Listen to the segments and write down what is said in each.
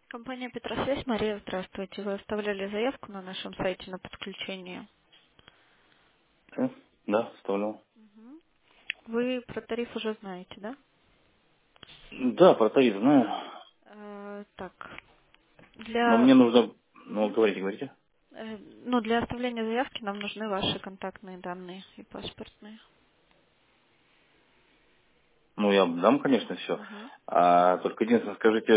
Компания Петросвязь, Мария, здравствуйте. Вы оставляли заявку на нашем сайте на подключение. Да, вставлял. Мгм. Вы про тариф уже знаете, да? Да, про тариф знаю. Так, Но мне для, нужно... Ну, мгм. говорите. Ну, для оставления заявки нам нужны ваши контактные данные и паспортные. Ну, я дам, конечно, все. Мгм. А только единственное, скажите,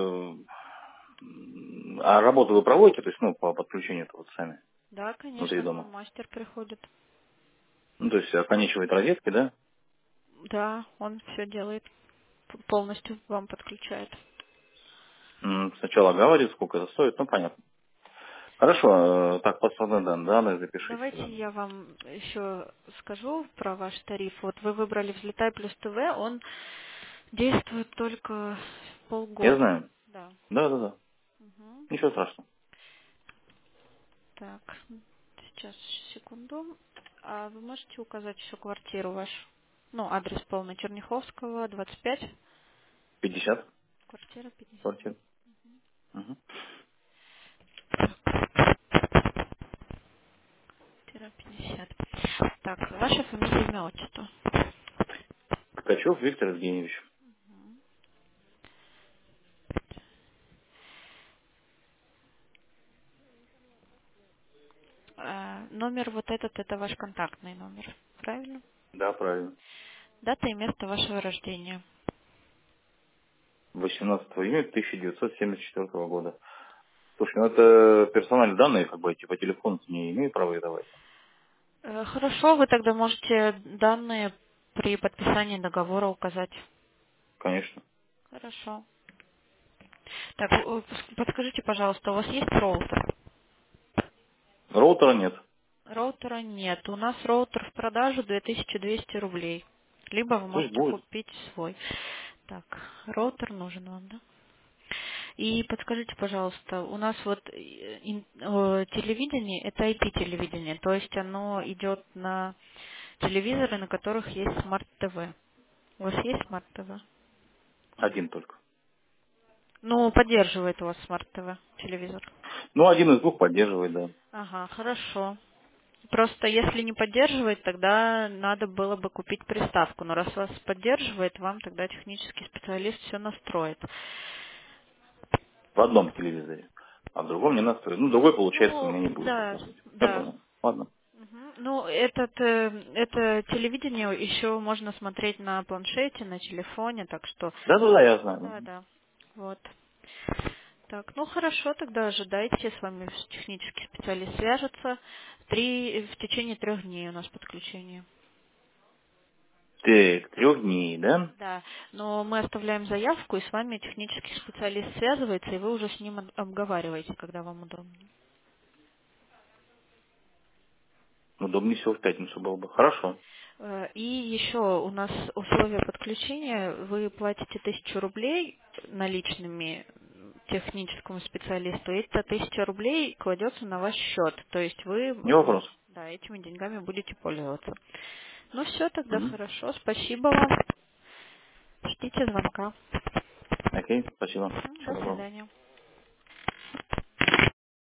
а работу вы проводите, то есть, ну, по подключению-то вот сами, Да, внутри конечно, к вам дома? мастер приходит. Ну, то есть, оканчивает розетки, да? Да, он все делает, полностью вам подключает. Сначала говорит, сколько это стоит, ну, понятно. Хорошо, так, паспортные данные запишите Давайте сюда. я вам еще скажу про ваш тариф. Вот вы выбрали «Взлетай плюс ТВ», он действует только Я полгода. знаю. Да. Да. Мгм. Ничего страшного. Так, сейчас, секунду. А вы можете указать еще квартиру вашу? Ну, адрес полный: Черняховского, 25, 50 квартира 50. квартир. Угу. Квартира 50. Так, ваша фамилия, имя, отчество. Ткачев Виктор Евгеньевич. Номер вот этот, это ваш контактный номер, правильно? Да, правильно. Дата и место вашего рождения. 18 июня 1974 года. Слушай, ну это персональные данные, как бы, типа телефон не имею права их давать. Хорошо, вы тогда можете данные при подписании договора указать. Конечно. Хорошо. Так, подскажите, пожалуйста, у вас есть роутер? Роутера нет. Роутера нет. У нас роутер в продажу 2200 рублей. Либо вы Пусть можете будет. купить свой. Так, роутер нужен вам, да? И подскажите, пожалуйста, у нас вот телевидение, это IP-телевидение, то есть оно идет на телевизоры, на которых есть смарт-ТВ. У вас есть смарт-ТВ? Один только. Ну, поддерживает у вас смарт-ТВ телевизор. Ну, один из двух поддерживает, да. Ага, хорошо. Просто если не поддерживает, тогда надо было бы купить приставку. Но раз вас поддерживает, вам тогда технический специалист все настроит. В одном телевизоре. А в другом не настроить. Ну, другой, получается, у Ну, меня не будет да, показывать. Я да. понял. Ладно. Мгм. Ну, это телевидение еще можно смотреть на планшете, на телефоне, так что, Да, я знаю. да, да. Вот. Так, ну хорошо, тогда ожидайте, с вами технический специалист свяжется. В течение 3 дней у нас подключение. Так, 3 дней, да? Да, но мы оставляем заявку, и с вами технический специалист связывается, и вы уже с ним обговариваете, когда вам удобно. Удобнее всего в пятницу было бы. Хорошо. И еще у нас условия подключения. Вы платите 1000 рублей наличными техническому специалисту, и эта 1000 рублей кладется на ваш счет. То есть вы, Не вопрос. да, этими деньгами будете пользоваться. Ну все, тогда Угу. хорошо. Спасибо вам. Ждите звонка. Окей, спасибо. Мгм, Всего до доброго. свидания.